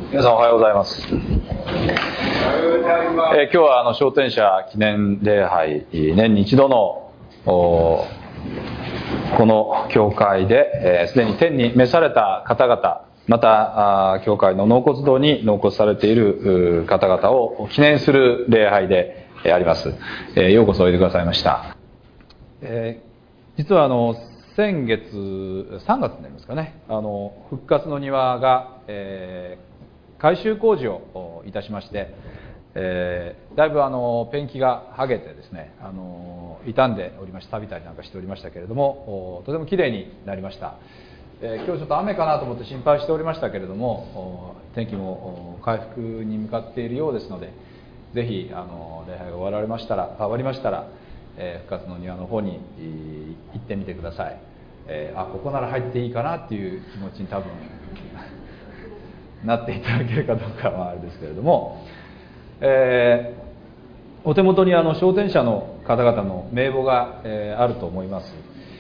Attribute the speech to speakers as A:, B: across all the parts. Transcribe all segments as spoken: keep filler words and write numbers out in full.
A: 皆さんおはようございます。えー、今日はあの昇天者記念礼拝、年に一度のこの教会で、す、えー、で、に天に召された方々、またあ教会の納骨堂に納骨されている方々を記念する礼拝であります。えー、ようこそおいでくださいました。えー、実はあの先月さんがつになりますかね、あの復活の庭が、えー改修工事をいたしまして、えー、だいぶあのペンキが剥げてですね、あの傷んでおりまして、錆びたりなんかしておりましたけれども、とてもきれいになりました。えー、今日ちょっと雨かなと思って心配しておりましたけれども、天気も回復に向かっているようですので、ぜひあの礼拝が終わられましたら終わりましたら、えー、復活の庭の方に行ってみてください。えー、あここなら入っていいかなっていう気持ちに多分なっていただけるかどうかはあれですけれども、えー、お手元にあの昇天者の方々の名簿が、えー、あると思います。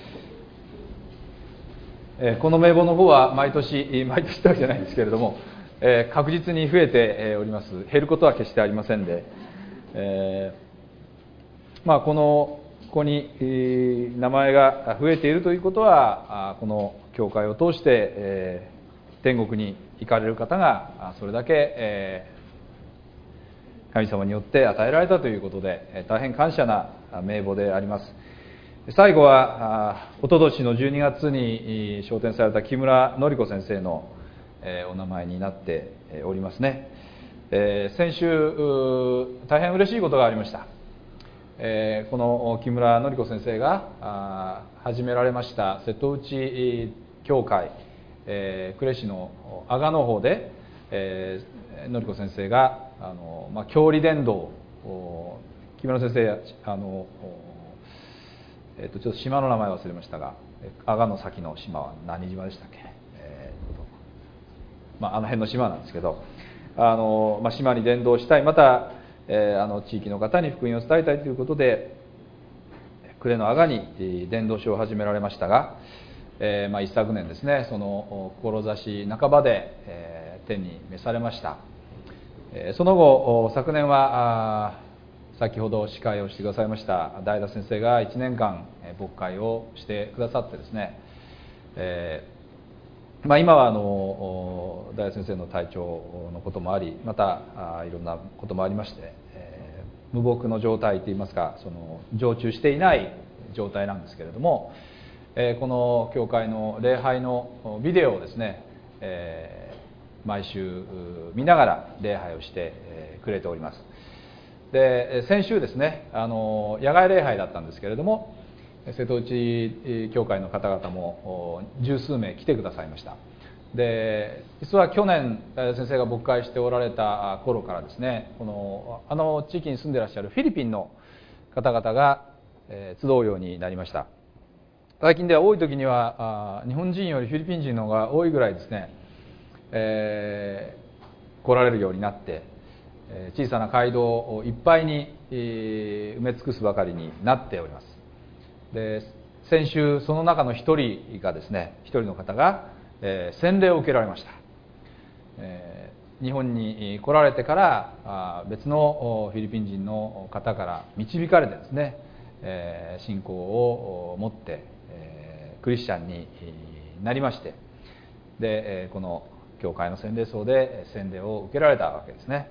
A: えー、この名簿の方は毎年毎年ってわけじゃないんですけれども、えー、確実に増えております。減ることは決してありませんで、えー、まあこのここに、えー、名前が増えているということは、この教会を通して、えー、天国に行かれる方がそれだけ、えー、神様によって与えられたということで、大変感謝な名簿であります。最後はおととしのじゅうにがつに昇天された木村典子先生のお名前になっておりますね。えー、先週大変嬉しいことがありました。えー、この木村典子先生が始められました瀬戸内教会、えー、呉市の阿賀の方で、えー、典子先生があの、まあ、教理伝道、木村先生あの、えー、とちょっと島の名前忘れましたが、阿賀の先の島は何島でしたっけ、えーまあ、あの辺の島なんですけど、あの、まあ、島に伝道したい、また、えー、あの地域の方に福音を伝えたいということで呉の阿賀に伝道所を始められましたが、えーまあ、一昨年ですね、その志半ばで、えー、天に召されました。えー、その後昨年は先ほど司会をしてくださいました代田先生がいちねんかん牧会をしてくださってですね、えーまあ、今はあの代田先生の体調のこともあり、またあいろんなこともありまして、えー、無牧の状態といいますか、その常駐していない状態なんですけれども、この教会の礼拝のビデオをですね、えー、毎週見ながら礼拝をしてくれております。で、先週ですね、あの野外礼拝だったんですけれども、瀬戸内教会の方々も十数名来てくださいました。で、実は去年先生が牧会しておられた頃からですね、このあの地域に住んでいらっしゃるフィリピンの方々が集うようになりました。最近では多い時には日本人よりフィリピン人の方が多いぐらいですね、えー、来られるようになって、小さな街道をいっぱいに埋め尽くすばかりになっております。で、先週その中の一人がですね、一人の方が、えー、洗礼を受けられました。えー、日本に来られてから別のフィリピン人の方から導かれてですね、えー、信仰を持ってクリスチャンになりまして、でこの教会の洗礼葬で洗礼を受けられたわけですね。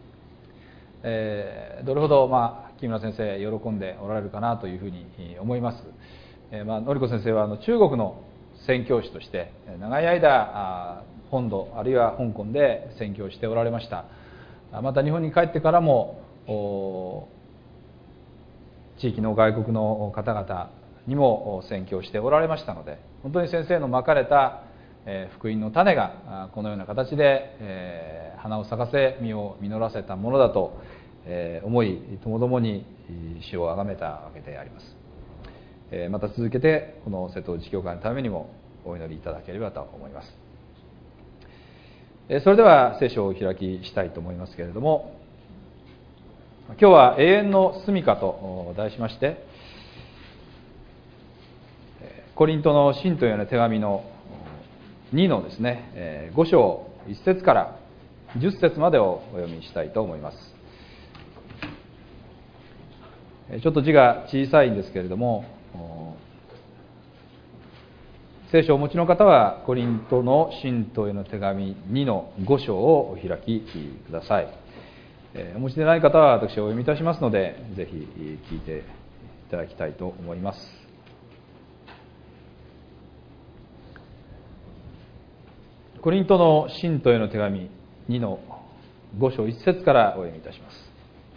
A: えー、どれほど、まあ、木村先生喜んでおられるかなというふうに思います。えーまあ、典子先生はあの中国の宣教師として長い間本土あるいは香港で宣教しておられました。また日本に帰ってからも地域の外国の方々にも宣教しておられましたので、本当に先生のまかれた福音の種がこのような形で花を咲かせ実を実らせたものだと思い、ともどもに主をあがめたわけであります。また続けてこの瀬戸内教会のためにもお祈りいただければと思います。それでは聖書をお開きしたいと思いますけれども、今日は永遠の住処と題しまして、コリントの信徒への手紙のにのですね、ご章いっ節からじゅっ節までをお読みしたいと思います。ちょっと字が小さいんですけれども、聖書をお持ちの方はコリントの信徒への手紙にのご章をお開きください。お持ちでない方は私はお読みいたしますので、ぜひ聞いていただきたいと思います。コリントの信徒への手紙にのご章いち節からお読みいたします。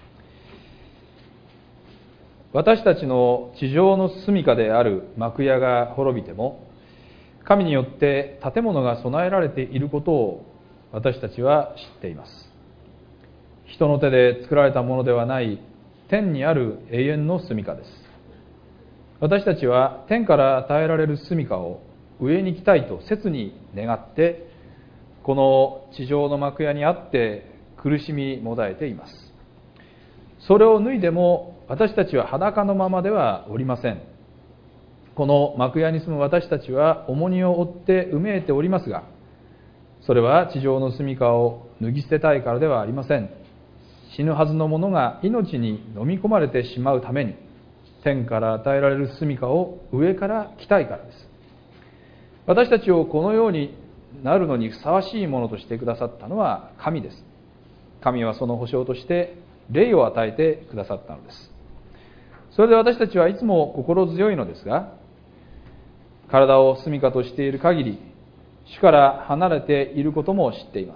A: 私たちの地上の住処である幕屋が滅びても、神によって建物が備えられていることを私たちは知っています。人の手で作られたものではない天にある永遠の住処です。私たちは天から与えられる住処を上に来たいと切に願って、この地上の幕屋にあって苦しみもだえています。それを脱いでも私たちは裸のままではおりません。この幕屋に住む私たちは重荷を負ってうめいておりますが、それは地上の住処を脱ぎ捨てたいからではありません。死ぬはずの者が命に飲み込まれてしまうために、天から与えられる住処を上から来たいからです。私たちをこのようになるのにふさわしいものとしてくださったのは神です。神はその保証として霊を与えてくださったのです。それで私たちはいつも心強いのですが、体を住処としている限り、主から離れていることも知っています。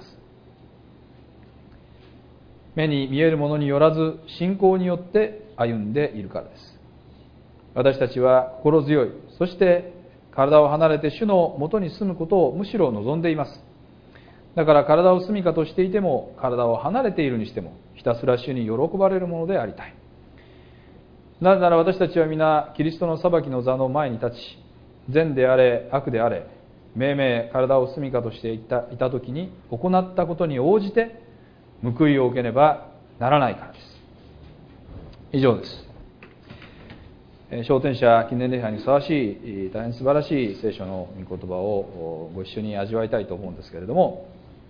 A: 目に見えるものによらず、信仰によって歩んでいるからです。私たちは心強い、そして体を離れて主のもとに住むことをむしろ望んでいます。だから体を住処としていても、体を離れているにしても、ひたすら主に喜ばれるものでありたい。なぜなら私たちは皆、キリストの裁きの座の前に立ち、善であれ、悪であれ、命名体を住処としていた、いた時に行ったことに応じて、報いを受けねばならないからです。以上です。昇天者記念礼拝にふさわしい、大変素晴らしい聖書の御言葉をご一緒に味わいたいと思うんですけれども、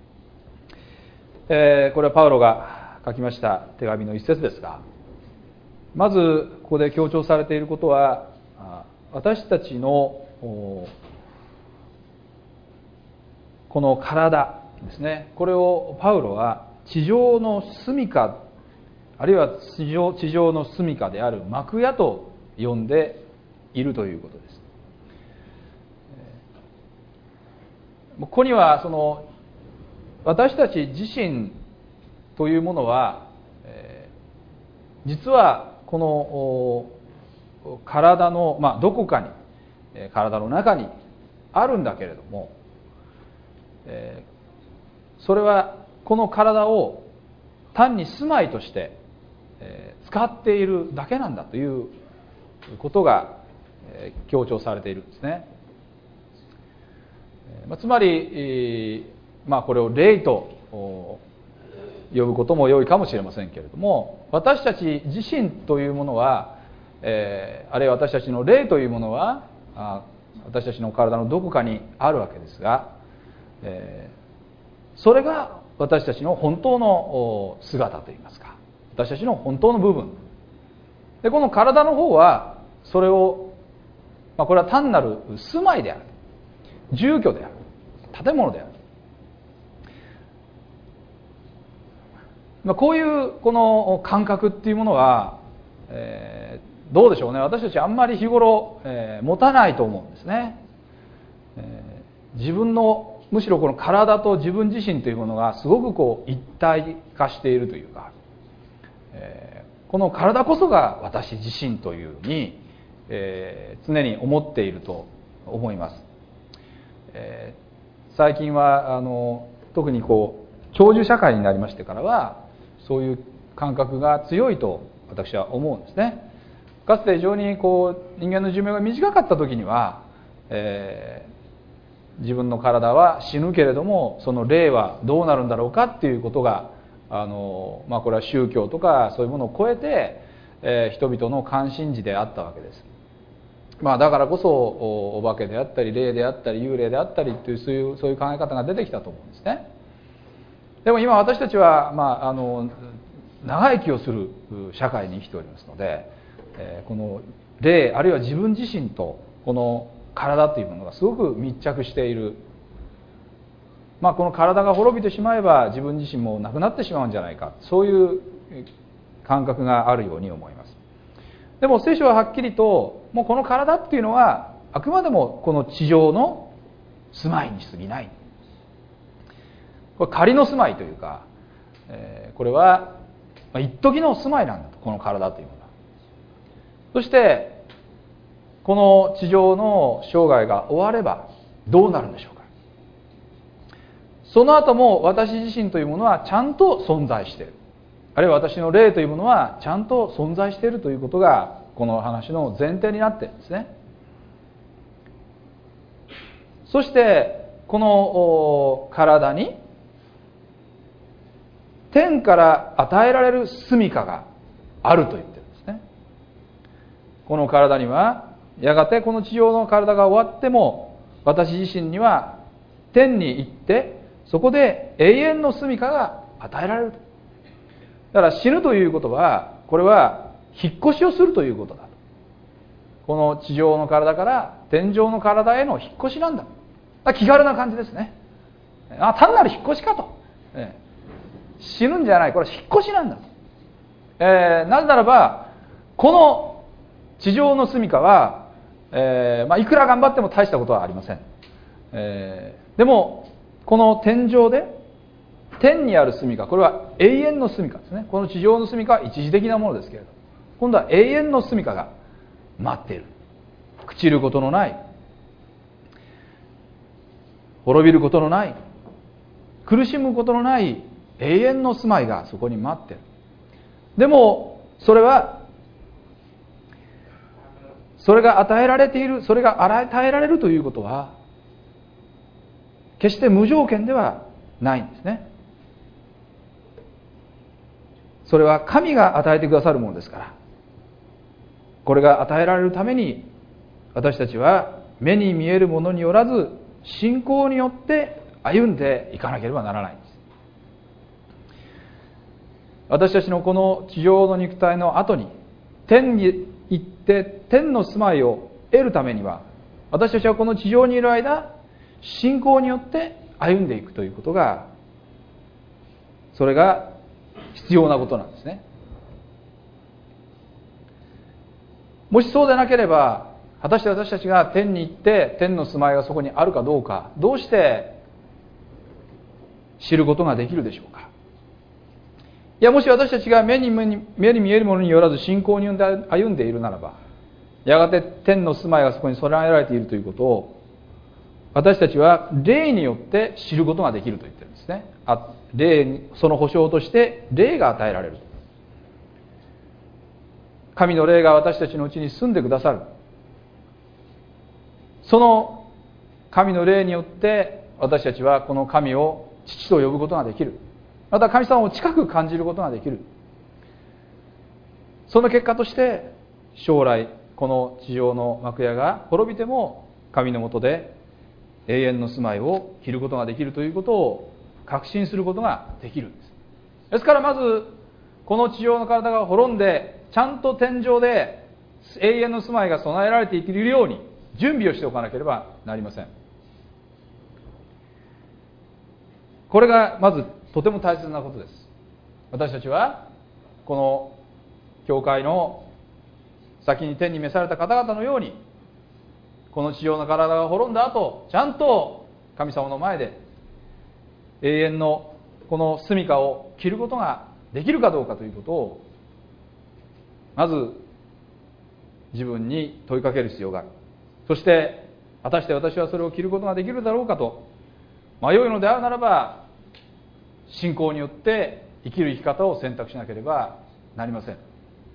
A: えー、これはパウロが書きました手紙の一節ですが、まずここで強調されていることは、私たちのこの体ですね、これをパウロは地上の住処、あるいは地上、地上の住処である幕屋と呼んでいるということです。ここにはその私たち自身というものは、えー、実はこの体の、まあ、どこかに、体の中にあるんだけれども、えー、それはこの体を単に住まいとして、えー、使っているだけなんだということが、えー、強調されているんですね。えーまあ、つまり、えーまあ、これを霊と呼ぶことも良いかもしれませんけれども、私たち自身というものは、えー、あるいは私たちの霊というものはあ私たちの体のどこかにあるわけですが、えー、それが私たちの本当の姿といいますか、私たちの本当の部分で、この体の方はそれを、まあ、これは単なる住まいである、住居である、建物である、まあ、こういうこの感覚っていうものは、えー、どうでしょうね、私たちあんまり日頃、えー、持たないと思うんですね。えー、自分のむしろこの体と自分自身というものがすごくこう一体化しているというか、えー、この体こそが私自身というふうに、えー、常に思っていると思います。えー、最近はあの特にこう長寿社会になりましてからはそういう感覚が強いと私は思うんですね。かつて非常にこう人間の寿命が短かった時には、えー、自分の体は死ぬけれどもその霊はどうなるんだろうかっていうことがあの、まあ、これは宗教とかそういうものを超えて、えー、人々の関心事であったわけです。まあ、だからこそ お, お化けであったり霊であったり幽霊であったりというそういうそういう考え方が出てきたと思うんですね。 でも今私たちは、まあ、あの長生きをする社会に生きておりますので、えー、この霊あるいは自分自身とこの体というものがすごく密着している、まあ、この体が滅びてしまえば自分自身もなくなってしまうんじゃないか、そういう感覚があるように思います。でも聖書ははっきりと、もうこの体っていうのはあくまでもこの地上の住まいに過ぎない、これ仮の住まいというか、えー、これは一時の住まいなんだと、この体というものは。そしてこの地上の生涯が終わればどうなるんでしょうか。その後も私自身というものはちゃんと存在している、あるいは私の霊というものはちゃんと存在しているということがこの話の前提になっているんですね。そしてこの体に天から与えられる住処があると言ってるんですね。この体にはやがてこの地上の体が終わっても私自身には天に行ってそこで永遠の住処が与えられる。だから死ぬということは、これは引っ越しをするということだ。この地上の体から天上の体への引っ越しなんだ。だから気軽な感じですね。あ、単なる引っ越しかと。ええ死ぬんじゃない、これは引っ越しなんだ、えー、なぜならばこの地上の住処は、えーまあ、いくら頑張っても大したことはありません、えー、でもこの天上で天にある住処、これは永遠の住処ですね。この地上の住処は一時的なものですけれど、今度は永遠の住処が待っている。朽ちることのない、滅びることのない、苦しむことのない永遠の住まいがそこに待っている。でもそれはそれが与えられている、それが与えられるということは決して無条件ではないんですね。それは神が与えてくださるものですから、これが与えられるために私たちは目に見えるものによらず信仰によって歩んでいかなければならないんです。私たちのこの地上の肉体の後に天に行って天の住まいを得るためには、私たちはこの地上にいる間信仰によって歩んでいくということが、それが必要なことなんですね。もしそうでなければ、果たして私たちが天に行って天の住まいがそこにあるかどうか、どうして知ることができるでしょうか。いや、もし私たちが目に目に目に見えるものによらず信仰によって歩んでいるならば、やがて天の住まいがそこに備えられているということを私たちは霊によって知ることができると言ってるんですね。あ、霊、その保証として霊が与えられる。神の霊が私たちのうちに住んでくださる。その神の霊によって私たちはこの神を父と呼ぶことができる。また神様を近く感じることができる。その結果として将来この地上の幕屋が滅びても神の下で永遠の住まいを着ることができるということを確信することができるんです。ですからまずこの地上の体が滅んでちゃんと天上で永遠の住まいが備えられているように準備をしておかなければなりません。これがまずとても大切なことです。私たちはこの教会の先に天に召された方々のように、この地上の体が滅んだ後、ちゃんと神様の前で永遠のこの住処を着ることができるかどうかということをまず自分に問いかける必要がある。そして果たして私はそれを着ることができるだろうかと迷うのであるならば、信仰によって生きる生き方を選択しなければなりません。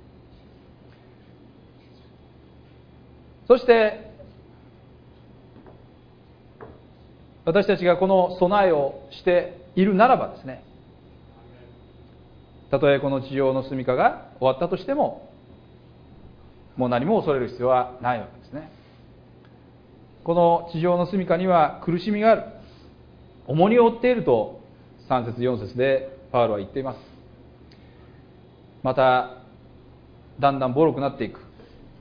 A: そして私たちがこの備えをしているならばですね、たとえこの地上の住処が終わったとしてももう何も恐れる必要はないわけですね。この地上の住処には苦しみがある、重荷を負っているとさん節よん節でパウロは言っています。まただんだんボロくなっていく。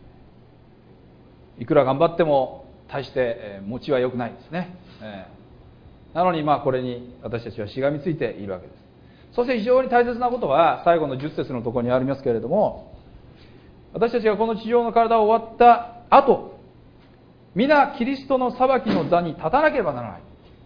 A: いくら頑張っても大して、えー、持ちは良くないですね、えー、なのにまあこれに私たちはしがみついているわけです。そして非常に大切なことは最後のじゅっ節のところにありますけれども、私たちがこの地上の体を終わった後、皆キリストの裁きの座に立たなければならない。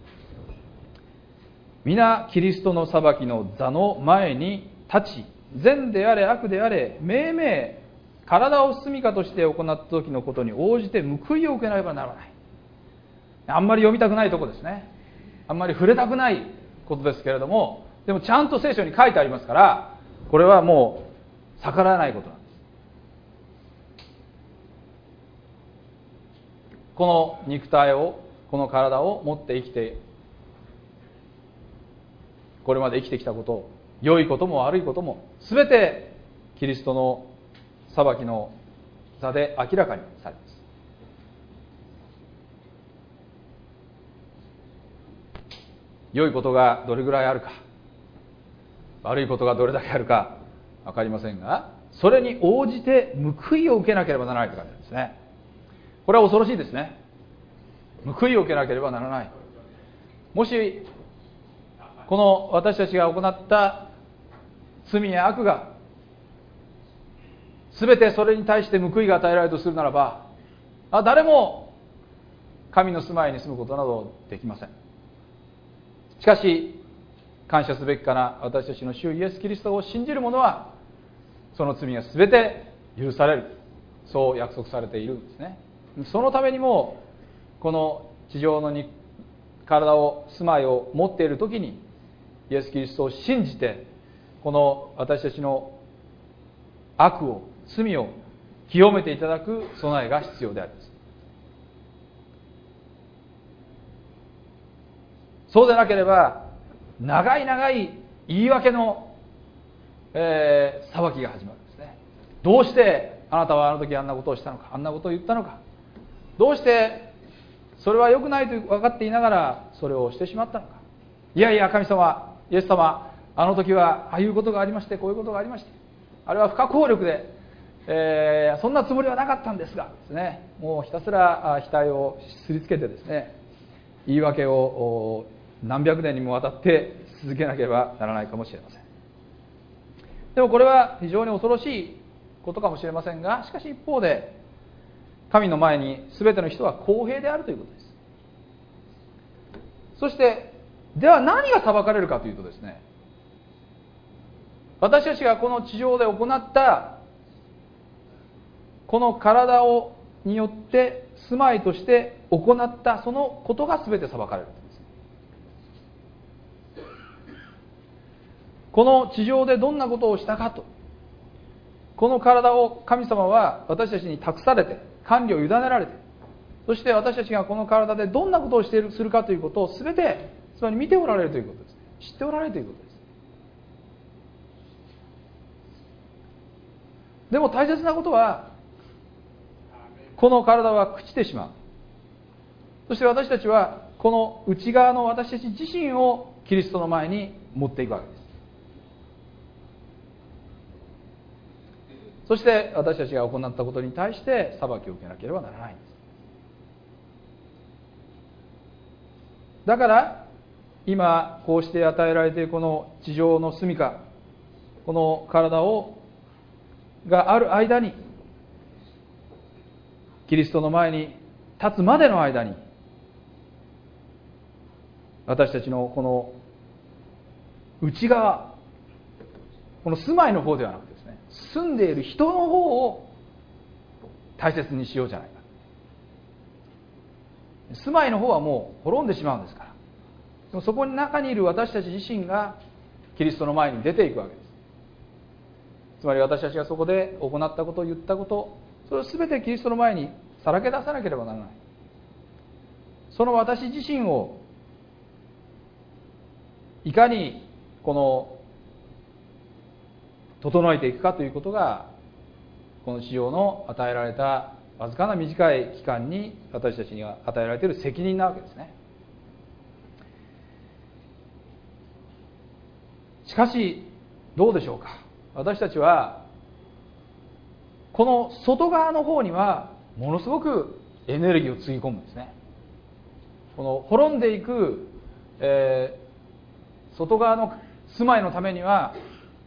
A: 皆キリストの裁きの座の前に立ち、善であれ悪であれ命名体を住処として行った時のことに応じて報いを受けなければならない。あんまり読みたくないところですね。あんまり触れたくないことですけれども、でもちゃんと聖書に書いてありますから、これはもう逆らえないことなんです。この肉体を、この体を持って生きて、これまで生きてきたことを、良いことも悪いことも全てキリストの裁きの座で明らかにされます。良いことがどれぐらいあるか、悪いことがどれだけあるか分かりませんが、それに応じて報いを受けなければならないという感じですね。これは恐ろしいですね。報いを受けなければならない。もしこの私たちが行った罪や悪が全てそれに対して報いが与えられるとするならば、あ誰も神の住まいに住むことなどできません。しかし感謝すべきかな私たちの主イエス・キリストを信じる者はその罪が全て許される、そう約束されているんですね。そのためにもこの地上のに体を住まいを持っている時にイエス・キリストを信じて、この私たちの悪を罪を清めていただく備えが必要であります。そうでなければ長い長い言い訳の、えー、裁きが始まるんですね。どうしてあなたはあの時あんなことをしたのか、あんなことを言ったのか、どうしてそれは良くないと分かっていながらそれをしてしまったのか。いやいや神様、イエス様、あの時はああいうことがありまして、こういうことがありまして、あれは不可抗力で、えー、そんなつもりはなかったんですがですね、もうひたすら額をすりつけてですね、言い訳を何百年にもわたって続けなければならないかもしれません。でもこれは非常に恐ろしいことかもしれませんが、しかし一方で神の前に全ての人は公平であるということです。そしてでは何が裁かれるかというとですね、私たちがこの地上で行ったこの体をによって住まいとして行ったそのことが全て裁かれるんです。この地上でどんなことをしたかと、この体を神様は私たちに託されて管理を委ねられて、そして私たちがこの体でどんなことをしているするかということを全てつまり見ておられるということです。知っておられるということです。でも大切なことは、この体は朽ちてしまう。そして私たちはこの内側の私たち自身をキリストの前に持っていくわけです。そして私たちが行ったことに対して裁きを受けなければならないんです。だから今こうして与えられているこの地上の住処、この体をがある間に、キリストの前に立つまでの間に、私たちのこの内側、この住まいの方ではなくてですね、住んでいる人の方を大切にしようじゃないか。住まいの方はもう滅んでしまうんですから。でもそこに中にいる私たち自身がキリストの前に出ていくわけです。つまり私たちがそこで行ったこと、言ったこと、それを全てキリストの前にさらけ出さなければならない。その私自身をいかにこの整えていくかということが、この地上の与えられたわずかな短い期間に私たちには与えられている責任なわけですね。 しかしどうでしょうか。私たちはこの外側の方にはものすごくエネルギーをつぎ込むんですね。この滅んでいく、えー、外側の住まいのためには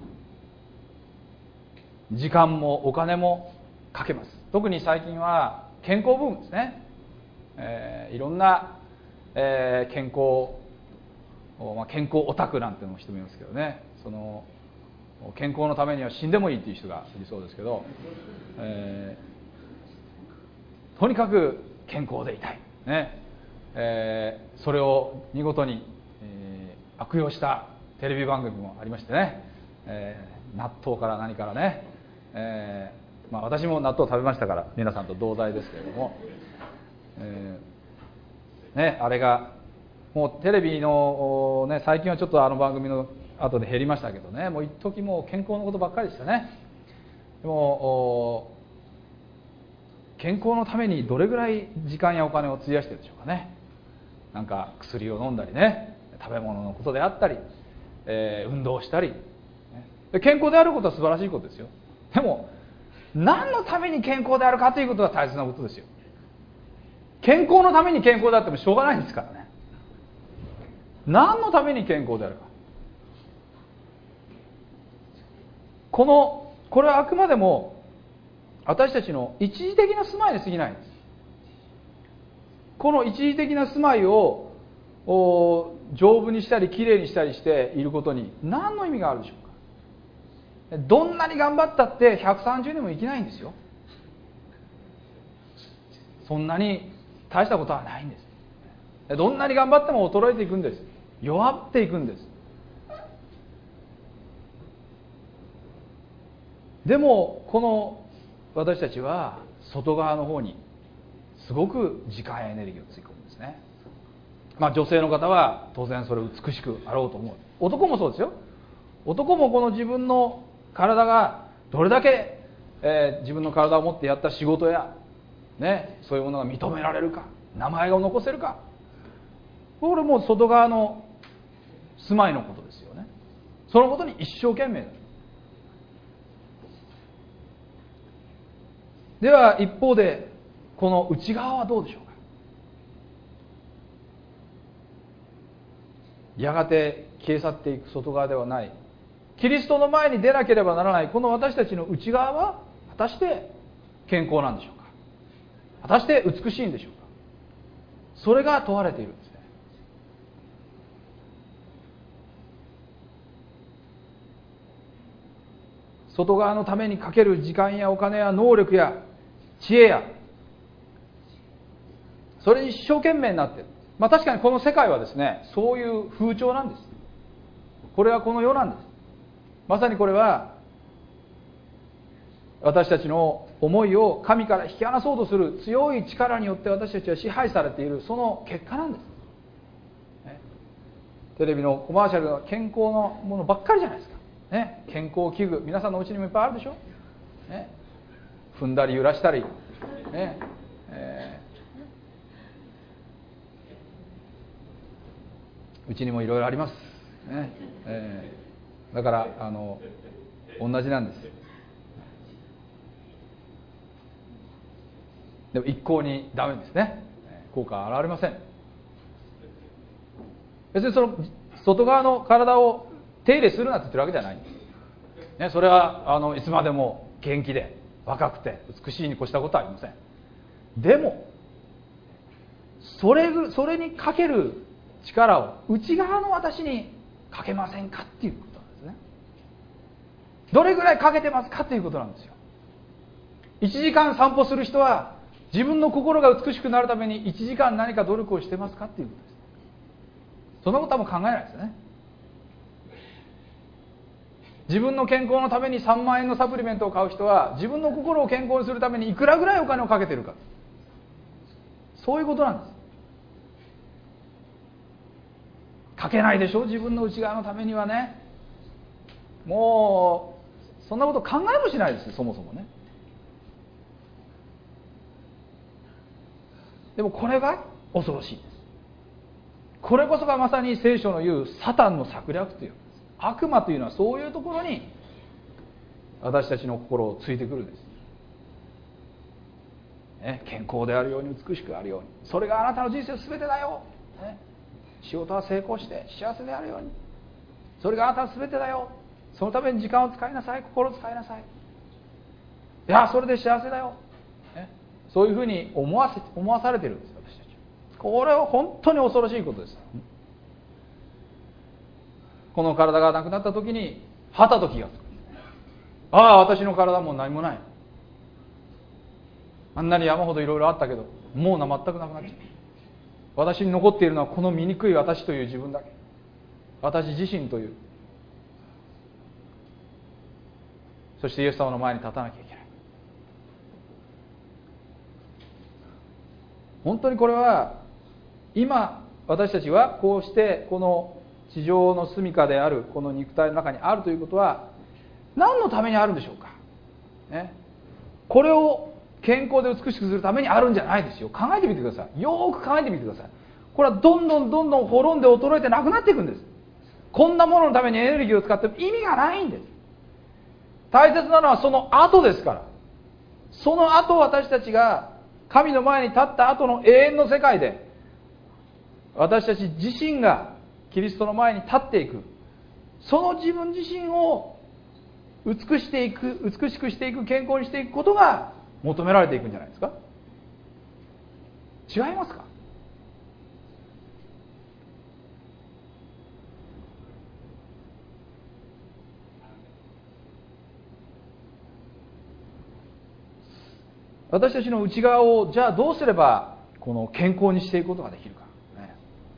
A: 時間もお金もかけます。特に最近は健康ブームですね。えー、いろんな、えー、健康、まあ、健康オタクなんていうのも人もいますけどね、その健康のためには死んでもいいっていう人がいるそうですけど、えー、とにかく健康でいたい、ねえー、それを見事に、えー、悪用したテレビ番組もありましてね、えー、納豆から何からね、えーまあ、私も納豆食べましたから皆さんと同罪ですけれども、えーね、あれがもうテレビの、ね、最近はちょっとあの番組の後で減りましたけどね、もう一時もう健康のことばっかりでしたね。でも健康のためにどれぐらい時間やお金を費やしてるでしょうかね。なんか薬を飲んだりね、食べ物のことであったり、えー、運動したり、健康であることは素晴らしいことですよ。でも何のために健康であるかということが大切なことですよ。健康のために健康であってもしょうがないんですからね。何のために健康であるか、このこれはあくまでも私たちの一時的な住まいに過ぎないんです。この一時的な住まいを丈夫にしたりきれいにしたりしていることに何の意味があるでしょうか。どんなに頑張ったってひゃくさんじゅうねんも生きないんですよ。そんなに大したことはないんです。どんなに頑張っても衰えていくんです。弱っていくんです。でもこの私たちは外側の方にすごく時間やエネルギーをつぎ込むんですね。まあ女性の方は当然それ美しくあろうと思う。男もそうですよ。男もこの自分の体がどれだけ、えー、自分の体を持ってやった仕事や、ね、そういうものが認められるか、名前を残せるか、これも外側の住まいのことですよね。そのことに一生懸命だ。では一方でこの内側はどうでしょうか。やがて消え去っていく外側ではない、キリストの前に出なければならないこの私たちの内側は果たして健康なんでしょうか。果たして美しいんでしょうか。それが問われているんですね。外側のためにかける時間やお金や能力や知恵や、それに一生懸命になっている。まあ確かにこの世界はですね、そういう風潮なんです。これはこの世なんです。まさにこれは私たちの思いを神から引き離そうとする強い力によって私たちは支配されている、その結果なんです。ね、テレビのコマーシャルは健康のものばっかりじゃないですか。ね、健康器具、皆さんのお家にもいっぱいあるでしょ。ね、踏んだり揺らしたり、ねえー、うちにもいろいろあります、ねえー、だからあの同じなんです。でも一向にダメですね。効果は現れません。別にその外側の体を手入れするなって言ってるわけじゃないんです、ね、それはあのいつまでも元気で若くて美しいに越したことはありません。でもそれそれにかける力を内側の私にかけませんかっていうことなんですね。どれぐらいかけてますかっていうことなんですよ。いちじかん散歩する人は自分の心が美しくなるためにいちじかん何か努力をしてますかっていうことです。そんなことはもう考えないですよね。自分の健康のためにさんまんえんのサプリメントを買う人は自分の心を健康にするためにいくらぐらいお金をかけてるか、そういうことなんです。かけないでしょ、自分の内側のためにはね。もうそんなこと考えもしないですよ、そもそもね。でもこれが恐ろしいです。これこそがまさに聖書の言うサタンの策略という。 悪魔というのはそういうところに私たちの心をついてくるんです、ね、健康であるように美しくあるように、それがあなたの人生の全てだよ、ね、仕事は成功して幸せであるように、それがあなたの全てだよ、そのために時間を使いなさい、心を使いなさい、いやそれで幸せだよ、ね、そういうふうに思わせ思わされているんです、私たち。これは本当に恐ろしいことです。この体がなくなった時にはたと気がつく。ああ、私の体はもう何もない、あんなに山ほどいろいろあったけどもう全くなくなっちゃう。私に残っているのはこの醜い私という自分だけ、私自身という。そしてイエス様の前に立たなきゃいけない。本当にこれは今私たちはこうしてこの地上の住処であるこの肉体の中にあるということは何のためにあるんでしょうか、ね、これを健康で美しくするためにあるんじゃないですよ。考えてみてください。よーく考えてみてください。これはどんどんどんどん滅んで衰えてなくなっていくんです。こんなもののためにエネルギーを使っても意味がないんです。大切なのはその後ですから。その後私たちが神の前に立った後の永遠の世界で私たち自身がキリストの前に立っていく、その自分自身を美していく、美しくしていく、健康にしていくことが求められていくんじゃないですか。違いますか。私たちの内側をじゃあどうすればこの健康にしていくことができるか、ね、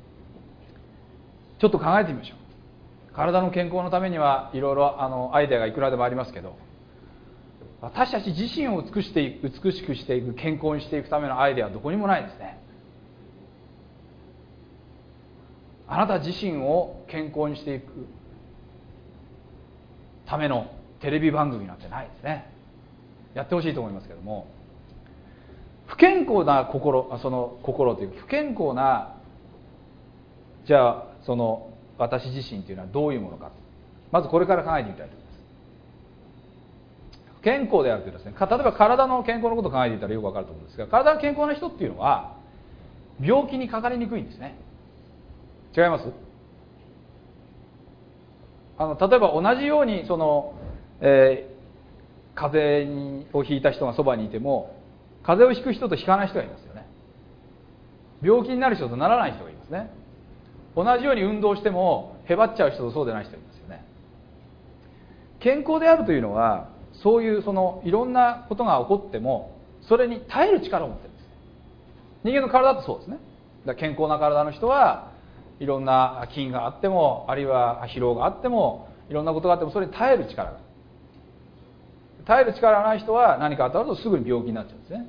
A: ちょっと考えてみましょう。体の健康のためにはいろいろあのアイデアがいくらでもありますけど、私たち自身を美していく、美しくしていく、健康にしていくためのアイデアはどこにもないですね。あなた自身を健康にしていくためのテレビ番組なんてないですね。やってほしいと思いますけども、不健康な心、その心というか不健康な、じゃあその私自身というのはどういうものか、まずこれから考えてみたいと思います。不健康であるというですね、例えば体の健康のことを考えていたらよくわかると思うんですが、体が健康な人っていうのは病気にかかりにくいんですね。違います？あの例えば同じようにその、えー、風邪をひいた人がそばにいても、風邪をひく人とひかない人がいますよね。病気になる人とならない人がいますね。同じように運動してもへばっちゃう人とそうでない人がいますよね。健康であるというのはそういうそのいろんなことが起こってもそれに耐える力を持ってるんです。人間の体ってそうですね。だから健康な体の人はいろんな菌があっても、あるいは疲労があっても、いろんなことがあってもそれに耐える力がある。耐える力がない人は何か当たるとすぐに病気になっちゃうんですね。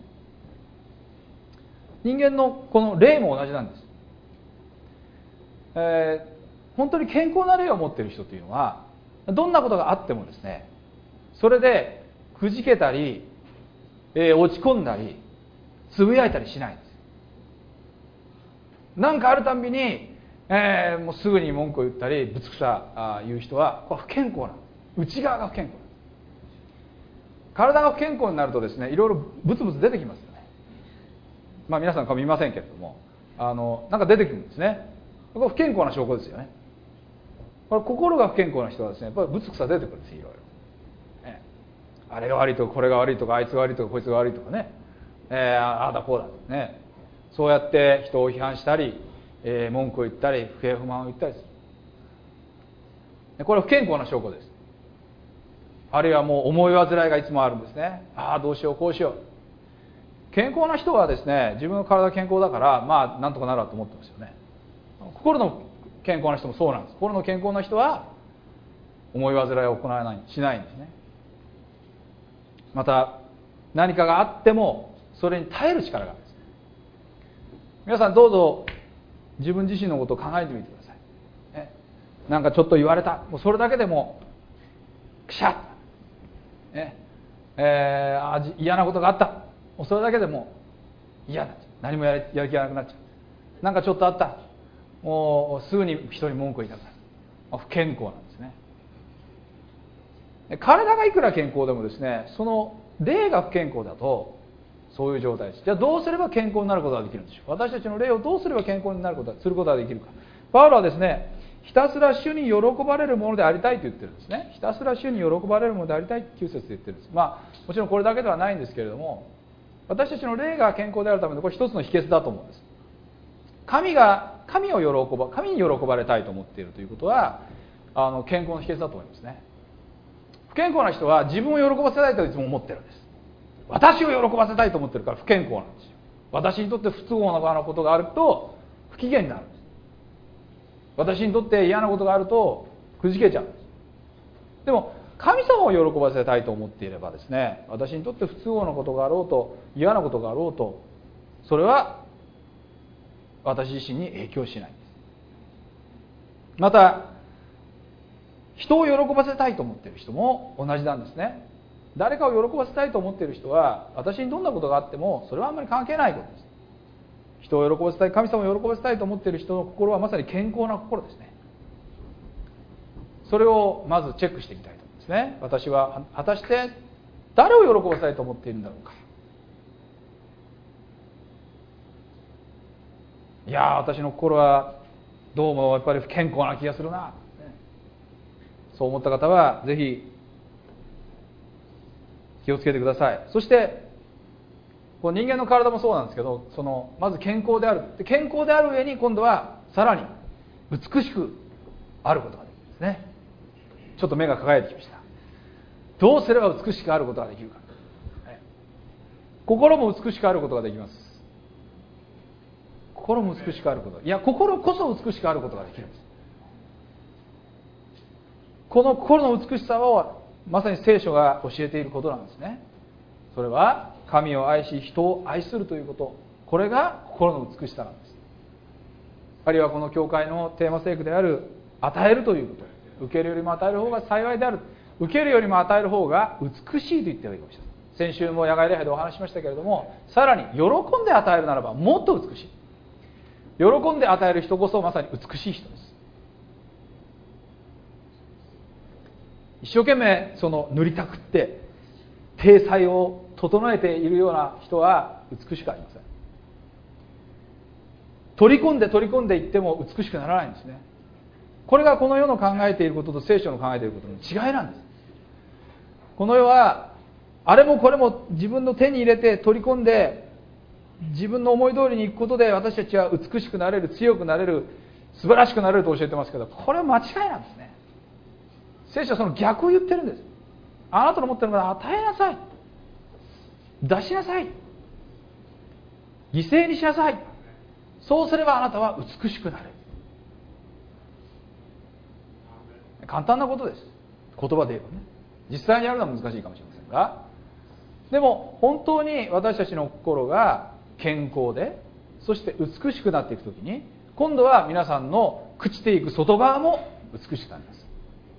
A: 人間のこの霊も同じなんです。えー、本当に健康な霊を持っている人というのはどんなことがあってもですね、それでくじけたり、えー、落ち込んだりつぶやいたりしないんです。何かあるたんびに、えー、もうすぐに文句を言ったりぶつくさ言う人はこれ不健康なんです。内側が不健康なんです。体が不健康になるとですね、いろいろブツブツ出てきますよね。まあ皆さん顔見ませんけれども、あのなんか出てくるんですね。これ不健康な証拠ですよね。これ心が不健康な人はですね、やっぱりぶつくさ出てくるんですよ、いろいろ、ね、あれが悪いとかこれが悪いとかあいつが悪いとかこいつが悪いとかね、えー、ああだこうだとね、そうやって人を批判したり、えー、文句を言ったり不平不満を言ったりする。これは不健康な証拠です。あるいはもう思い煩いがいつもあるんですね。ああどうしようこうしよう。健康な人はですね、自分の体が健康だからまあなんとかなると思ってますよね。心の健康な人もそうなんです。心の健康な人は思い煩いを行わないしないんですね。また何かがあってもそれに耐える力があるんです。皆さんどうぞ自分自身のことを考えてみてください、ね、なんかちょっと言われた、もうそれだけでもくしゃっ、ねえー、あ嫌なことがあった、もうそれだけでも嫌になっちゃう。何もやるやる気がなくなっちゃう。なんかちょっとあった、もうすぐに人に文句を言いたくなる。不健康なんですね。 体がいくら健康でもですね、その霊が不健康だとそういう状態です。じゃあどうすれば健康になることができるんでしょう。私たちの霊をどうすれば健康になることすることができるか。パウロはですね、ひたすら主に喜ばれるものでありたいと言ってるんですね。ひたすら主に喜ばれるものでありたいってきゅう節で言ってるんです。まあもちろんこれだけではないんですけれども、私たちの霊が健康であるためのこれ一つの秘訣だと思うんです。神が神を喜ば神に喜ばれたいと思っているということはあの健康の秘訣だと思いますね。不健康な人は自分を喜ばせたいといつも思ってるんです。私を喜ばせたいと思ってるから不健康なんですよ。私にとって不都合なことがあると不機嫌になるんです。私にとって嫌なことがあるとくじけちゃうんです。でも神様を喜ばせたいと思っていればですね、私にとって不都合なことがあろうと嫌なことがあろうとそれは私自身に影響しないんです。また人を喜ばせたいと思っている人も同じなんですね。誰かを喜ばせたいと思っている人は私にどんなことがあってもそれはあんまり関係ないことです。人を喜ばせたい、神様を喜ばせたいと思っている人の心はまさに健康な心ですね。それをまずチェックしていきたいと思いますね。私は果たして誰を喜ばせたいと思っているんだろうか。いやー、私の心はどうもやっぱり不健康な気がするな、そう思った方はぜひ気をつけてください。そしてこう人間の体もそうなんですけど、そのまず健康である、健康である上に今度はさらに美しくあることができるんですね。ちょっと目が輝いてきました。どうすれば美しくあることができるか。心も美しくあることができます。心も美しくあること、いや心こそ美しくあることができるんです。この心の美しさをまさに聖書が教えていることなんですね。それは神を愛し人を愛するということ、これが心の美しさなんです。あるいはこの教会のテーマ聖句である与えるということ、受けるよりも与える方が幸いである、受けるよりも与える方が美しいと言ってはいいかもしれない。先週も野外礼拝でお話ししましたけれども、さらに喜んで与えるならばもっと美しい。喜んで与える人こそまさに美しい人です。一生懸命その塗りたくって体裁を整えているような人は美しくありません。取り込んで取り込んでいっても美しくならないんですね。これがこの世の考えていることと聖書の考えていることの違いなんです。この世はあれもこれも自分の手に入れて取り込んで自分の思い通りにいくことで私たちは美しくなれる、強くなれる、素晴らしくなれると教えてますけど、これは間違いなんですね。聖書はその逆を言ってるんです。あなたの持っているものを与えなさい、出しなさい、犠牲にしなさい。そうすればあなたは美しくなる。簡単なことです。言葉で言えばね。実際にやるのは難しいかもしれませんが、でも本当に私たちの心が健康で、そして美しくなっていくときに、今度は皆さんの朽ちていく外側も美しくなります。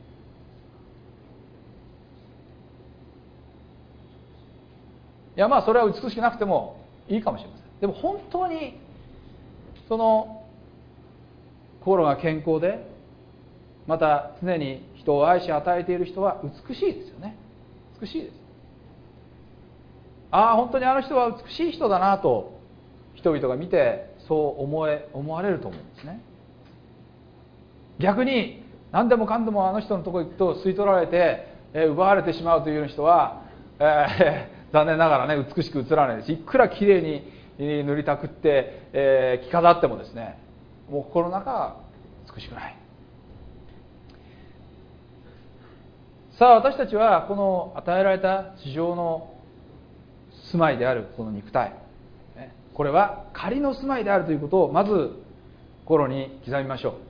A: いやまあそれは美しくなくてもいいかもしれません。でも本当にその心が健康で、また常に人を愛し与えている人は美しいですよね。美しいです。ああ本当にあの人は美しい人だなと人々が見てそう思え思われると思うんですね。逆に何でもかんでもあの人のところに行くと吸い取られて、えー、奪われてしまうという人は、えー、残念ながらね美しく映らないです。いくらきれいに塗りたくって、えー、着飾ってもですね、もう心の中は美しくない。さあ私たちはこの与えられた地上の住まいであるこの肉体、これは仮の住まいであるということをまず心に刻みましょう。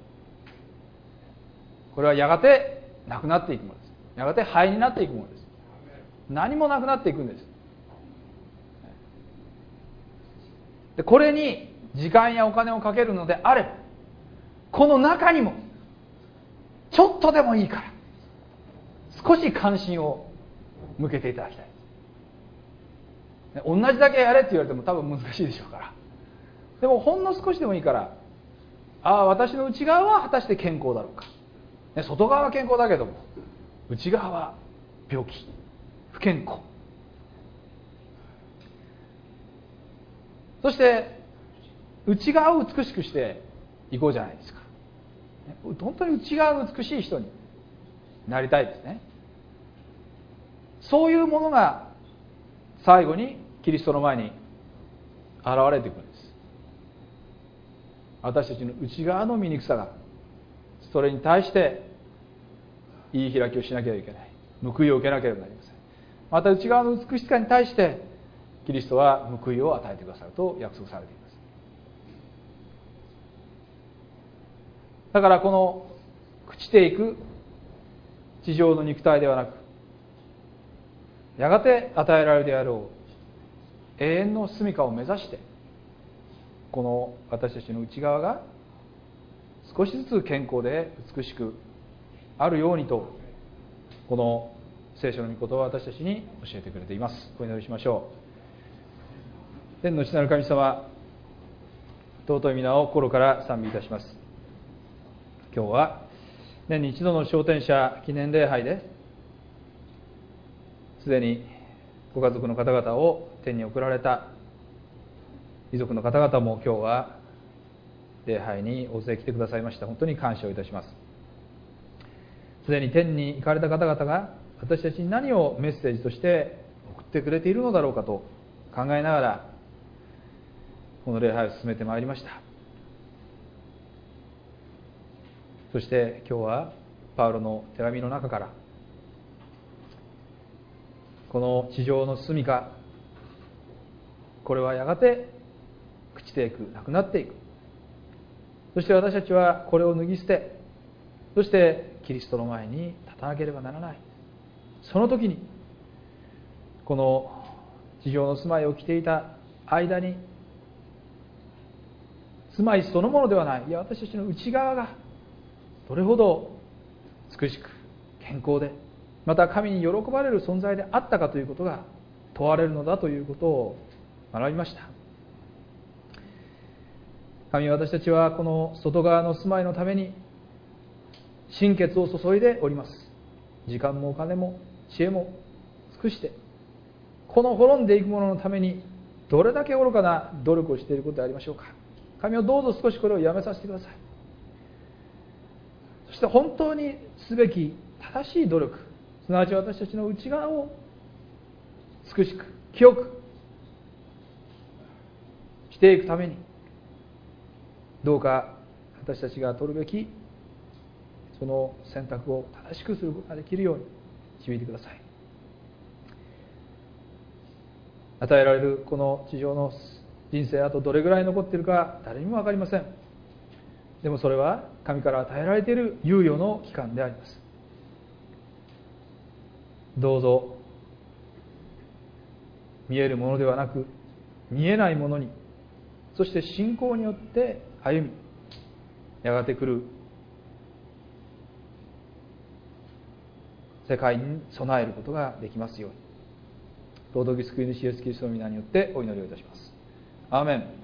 A: これはやがてなくなっていくものです。やがて灰になっていくものです。何もなくなっていくんです。でこれに時間やお金をかけるのであれば、この中にもちょっとでもいいから少し関心を向けていただきたい。同じだけやれって言われても多分難しいでしょうから、でもほんの少しでもいいから、ああ私の内側は果たして健康だろうか、外側は健康だけども内側は病気、不健康、そして内側を美しくしていこうじゃないですか。本当に内側の美しい人になりたいですね。そういうものが最後にキリストの前に現れてくるんです。私たちの内側の醜さが、それに対して言い開きをしなければいけない、報いを受けなければなりません。また内側の美しさに対してキリストは報いを与えてくださると約束されています。だからこの朽ちていく地上の肉体ではなく、やがて与えられるであろう永遠の住処を目指して、この私たちの内側が少しずつ健康で美しくあるようにと、この聖書の御言葉を私たちに教えてくれています。お祈りしましょう。天の父なる神様、尊い皆を心から賛美いたします。今日は年に一度の昇天者記念礼拝で、すでにご家族の方々を天に送られた遺族の方々も今日は礼拝に大勢来てくださいました。本当に感謝をいたします。すでに天に行かれた方々が私たちに何をメッセージとして送ってくれているのだろうかと考えながらこの礼拝を進めてまいりました。そして今日はパウロの手紙の中から、この地上の住処、これはやがて朽ちていく、なくなっていく。そして私たちはこれを脱ぎ捨て、そしてキリストの前に立たなければならない。その時にこの地上の住まいを着ていた間に、住まいそのものではない、いや私たちの内側がどれほど美しく健康で、また神に喜ばれる存在であったかということが問われるのだということを学びました。神は私たちはこの外側の住まいのために心血を注いでおります。時間もお金も知恵も尽くして、この滅んでいくもののためにどれだけ愚かな努力をしていることでありましょうか。神をどうぞ少しこれをやめさせてください。そして本当にすべき正しい努力、すなわち私たちの内側を美しく清くしていくために、どうか私たちが取るべきその選択を正しくすることができるように導いてください。与えられるこの地上の人生、あとどれぐらい残っているか誰にも分かりません。でもそれは神から与えられている猶予の期間であります。どうぞ見えるものではなく見えないものに、そして信仰によって歩み、やがて来る世界に備えることができますように、尊き救い主イエスキリストの皆によってお祈りをいたします。アーメン。